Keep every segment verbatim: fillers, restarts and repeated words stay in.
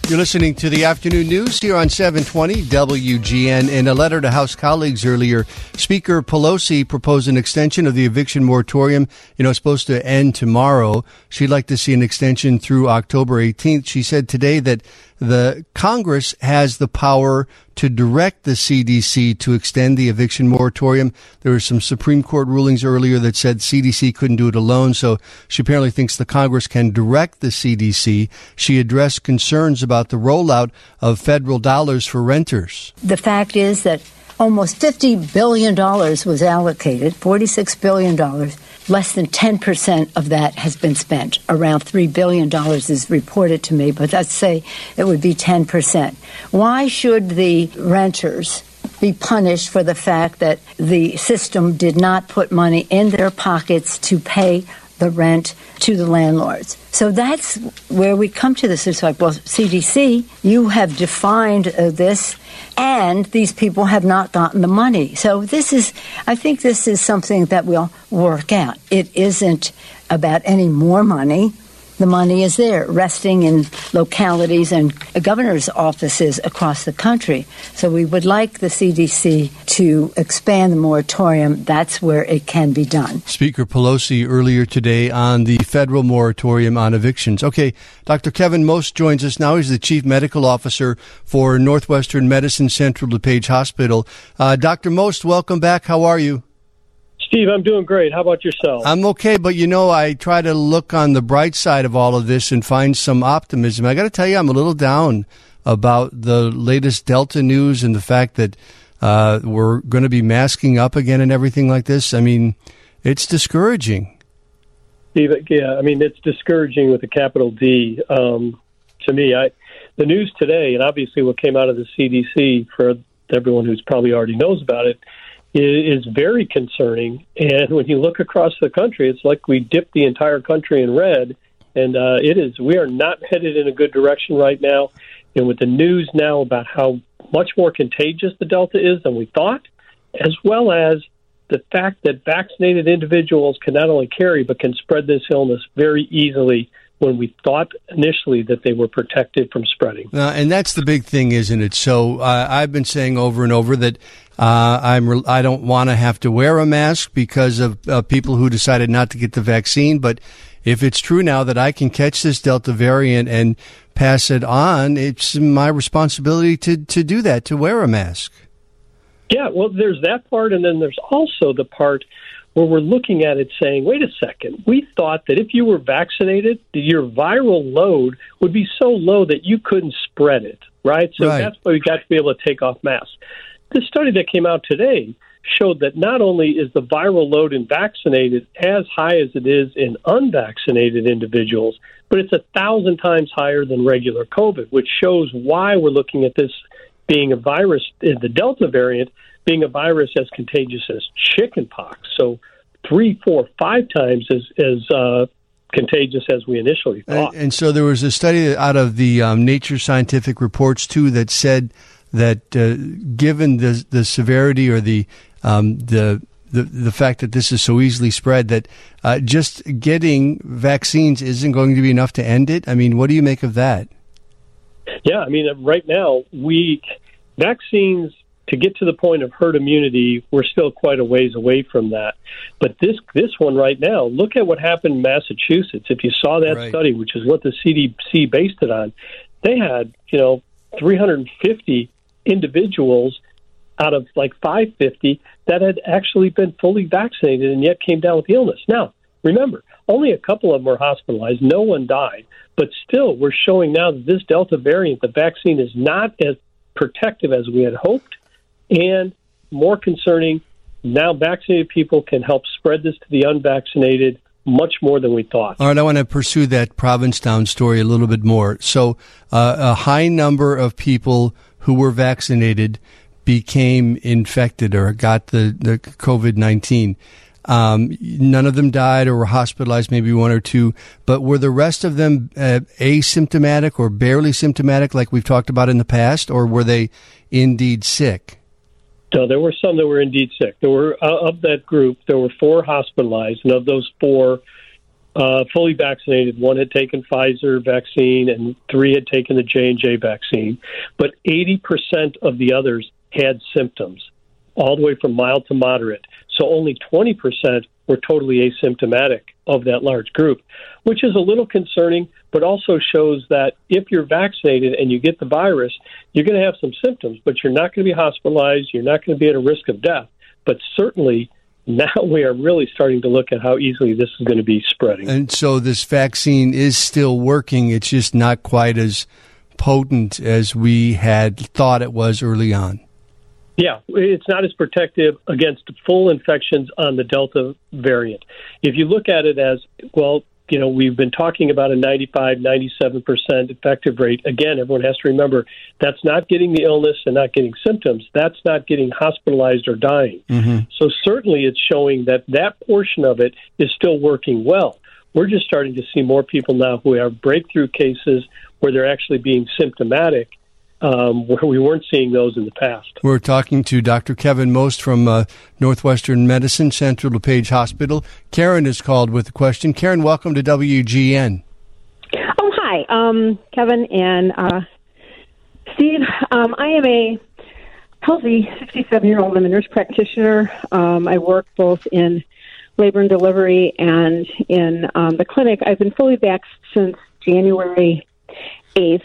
You're listening to the afternoon news here on seven twenty W G N. In a letter to House colleagues earlier, Speaker Pelosi proposed an extension of the eviction moratorium. You know, it's supposed to end tomorrow. She'd like to see an extension through October eighteenth. She said today that the Congress has the power to direct the C D C to extend the eviction moratorium. There were some Supreme Court rulings earlier that said C D C couldn't do it alone, so she apparently thinks the Congress can direct the C D C. She addressed concerns about the rollout of federal dollars for renters. The fact is that almost fifty billion dollars was allocated, forty-six billion dollars. Less than ten percent of that has been spent. Around three billion dollars is reported to me, but let's say it would be ten percent. Why should the renters be punished for the fact that the system did not put money in their pockets to pay the rent to the landlords? So that's where we come to this. It's like, well, C D C, you have defined uh, this, and these people have not gotten the money. So this is, I think this is something that we'll work out. It isn't about any more money. The money is there, resting in localities and governor's offices across the country. So we would like the C D C to expand the moratorium. That's where it can be done. Speaker Pelosi earlier today on the federal moratorium on evictions. Okay, Doctor Kevin Most joins us now. He's the Chief Medical Officer for Northwestern Medicine Central DuPage Hospital. Uh, Doctor Most, welcome back. How are you? Steve, I'm doing great. How about yourself? I'm okay, but you know, I try to look on the bright side of all of this and find some optimism. I got to tell you, I'm a little down about the latest Delta news and the fact that uh, we're going to be masking up again and everything like this. I mean, it's discouraging. Steve, yeah, I mean, it's discouraging with a capital D. Um, to me, I, the news today, and obviously what came out of the C D C, for everyone who's probably already knows about it, is very concerning. And when you look across the country, it's like we dipped the entire country in red. And uh, it is, we are not headed in a good direction right now. And with the news now about how much more contagious the Delta is than we thought, as well as the fact that vaccinated individuals can not only carry, but can spread this illness very easily, when we thought initially that they were protected from spreading. Uh, and that's the big thing, isn't it? So uh, I've been saying over and over that uh, I'm re- I don't want to have to wear a mask because of uh, people who decided not to get the vaccine. But if it's true now that I can catch this Delta variant and pass it on, it's my responsibility to, to do that, to wear a mask. Yeah, well, there's that part, and then there's also the part where we're looking at it saying, wait a second, we thought that if you were vaccinated, your viral load would be so low that you couldn't spread it, right? So right. That's why we got to be able to take off masks. The study that came out today showed that not only is the viral load in vaccinated as high as it is in unvaccinated individuals, but it's a thousand times higher than regular COVID, which shows why we're looking at this being a virus, the Delta variant, being a virus as contagious as chickenpox. So three, four, five times as, as uh, contagious as we initially thought. And, and so there was a study out of the um, Nature Scientific Reports, too, that said that uh, given the the severity or the um, the, the the fact that this is so easily spread, that uh, just getting vaccines isn't going to be enough to end it. I mean, what do you make of that? Yeah, I mean, right now, we vaccines, to get to the point of herd immunity, we're still quite a ways away from that. But this this one right now, look at what happened in Massachusetts. If you saw that right. study, which is what the C D C based it on, they had, you know, three hundred fifty individuals out of like five hundred fifty that had actually been fully vaccinated and yet came down with the illness. Now, remember, only a couple of them were hospitalized. No one died. But still, we're showing now that this Delta variant, the vaccine is not as protective as we had hoped. And more concerning, now vaccinated people can help spread this to the unvaccinated much more than we thought. All right, I want to pursue that Provincetown story a little bit more. So uh, a high number of people who were vaccinated became infected or got the, the COVID nineteen. Um, none of them died or were hospitalized, maybe one or two. But were the rest of them uh, asymptomatic or barely symptomatic like we've talked about in the past, or were they indeed sick? No, there were some that were indeed sick. There were, uh, of that group, there were four hospitalized, and of those four, uh, fully vaccinated. One had taken Pfizer vaccine and three had taken the J and J vaccine. But eighty percent of the others had symptoms, all the way from mild to moderate. So only twenty percent were totally asymptomatic of that large group, which is a little concerning, but also shows that if you're vaccinated and you get the virus, you're going to have some symptoms, but you're not going to be hospitalized. You're not going to be at a risk of death. But certainly now we are really starting to look at how easily this is going to be spreading. And so this vaccine is still working. It's just not quite as potent as we had thought it was early on. Yeah, it's not as protective against full infections on the Delta variant. If you look at it as, well, you know, we've been talking about a ninety-five, ninety-seven percent effective rate. Again, everyone has to remember that's not getting the illness and not getting symptoms. That's not getting hospitalized or dying. Mm-hmm. So certainly it's showing that that portion of it is still working well. We're just starting to see more people now who have breakthrough cases where they're actually being symptomatic, Um, where we weren't seeing those in the past. We're talking to Doctor Kevin Most from uh, Northwestern Medicine, Central DuPage Hospital. Karen is called with a question. Karen, welcome to W G N. Oh, hi, um, Kevin and uh, Steve. Um, I am a healthy sixty-seven-year-old. I'm a nurse practitioner. Um, I work both in labor and delivery and in um, the clinic. I've been fully vaxxed since January eighth.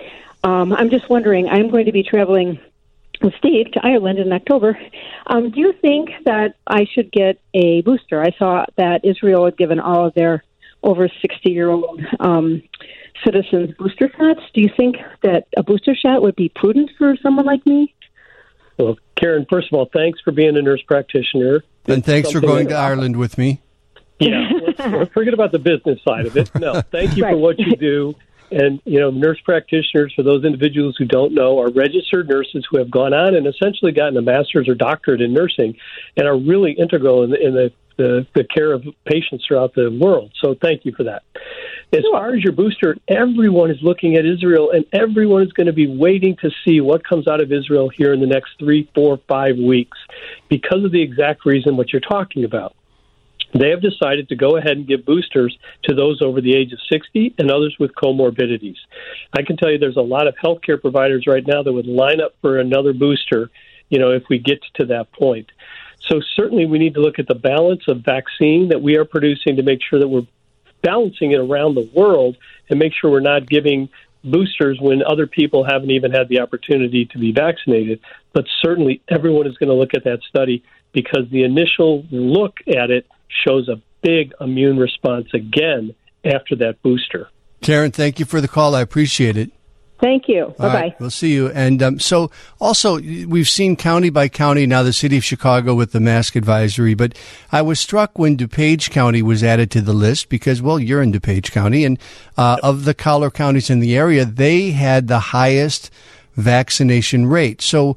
Um, I'm just wondering, I'm going to be traveling with Steve to Ireland in October. Um, do you think that I should get a booster? I saw that Israel had given all of their over sixty-year-old um, citizens booster shots. Do you think that a booster shot would be prudent for someone like me? Well, Karen, first of all, thanks for being a nurse practitioner. And thanks for going to Ireland with me. Yeah, let's forget about the business side of it. No, thank you right. for what you do. And, you know, nurse practitioners, for those individuals who don't know, are registered nurses who have gone on and essentially gotten a master's or doctorate in nursing and are really integral in the, in the, the, the care of patients throughout the world. So thank you for that. As far as your booster, everyone is looking at Israel, and everyone is going to be waiting to see what comes out of Israel here in the next three, four, five weeks because of the exact reason what you're talking about. They have decided to go ahead and give boosters to those over the age of sixty and others with comorbidities. I can tell you there's a lot of healthcare providers right now that would line up for another booster, you know, if we get to that point. So certainly we need to look at the balance of vaccine that we are producing to make sure that we're balancing it around the world and make sure we're not giving boosters when other people haven't even had the opportunity to be vaccinated. But certainly everyone is going to look at that study because the initial look at it shows a big immune response again after that booster. Karen, thank you for the call. I appreciate it. Thank you. All Bye-bye. right, we'll see you. And um, so also, we've seen county by county now the city of Chicago with the mask advisory, but I was struck when DuPage County was added to the list because, well, you're in DuPage County, and uh, of the collar counties in the area, they had the highest vaccination rate. So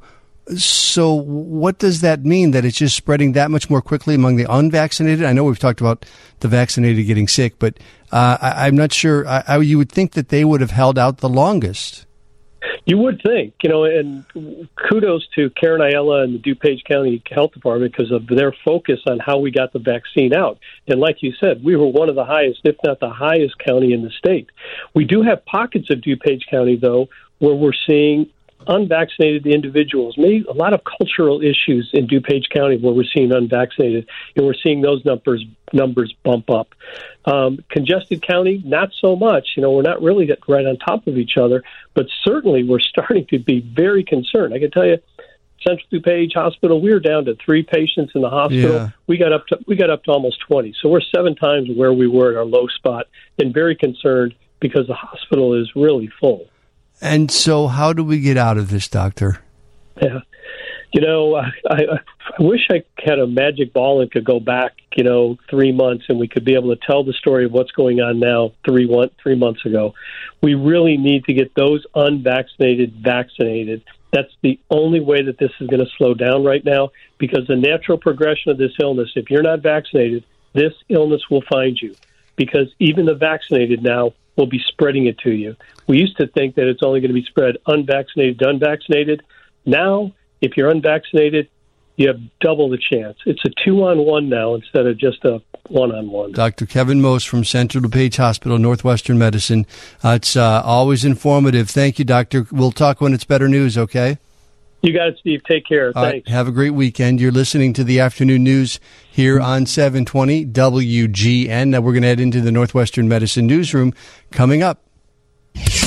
So what does that mean, that it's just spreading that much more quickly among the unvaccinated? I know we've talked about the vaccinated getting sick, but uh, I, I'm not sure. I, I, you would think that they would have held out the longest. You would think, you know, and kudos to Karen Ayala and the DuPage County Health Department because of their focus on how we got the vaccine out. And like you said, we were one of the highest, if not the highest county in the state. We do have pockets of DuPage County, though, where we're seeing unvaccinated individuals, maybe a lot of cultural issues in DuPage County where we're seeing unvaccinated, and we're seeing those numbers numbers bump up. Um, congested county, not so much. You know, we're not really right on top of each other, but certainly we're starting to be very concerned. I can tell you, Central DuPage Hospital, we were down to three patients in the hospital. Yeah. We got up to we got up to almost twenty. So we're seven times where we were at our low spot, and very concerned because the hospital is really full. And so how do we get out of this, Doctor? Yeah. You know, I, I, I wish I had a magic ball and could go back, you know, three months and we could be able to tell the story of what's going on now three, one, three months ago. We really need to get those unvaccinated vaccinated. That's the only way that this is going to slow down right now, because the natural progression of this illness, if you're not vaccinated, this illness will find you, because even the vaccinated now will be spreading it to you. We used to think that it's only going to be spread unvaccinated to unvaccinated. Now, if you're unvaccinated, you have double the chance. It's a two-on-one now instead of just a one-on-one. Doctor Kevin Most from Central DuPage Hospital, Northwestern Medicine. Uh, it's uh, always informative. Thank you, Doctor. We'll talk when it's better news, okay? You got it, Steve. Take care. All Thanks. Right, have a great weekend. You're listening to the afternoon news here on seven twenty W G N. Now we're going to head into the Northwestern Medicine newsroom coming up.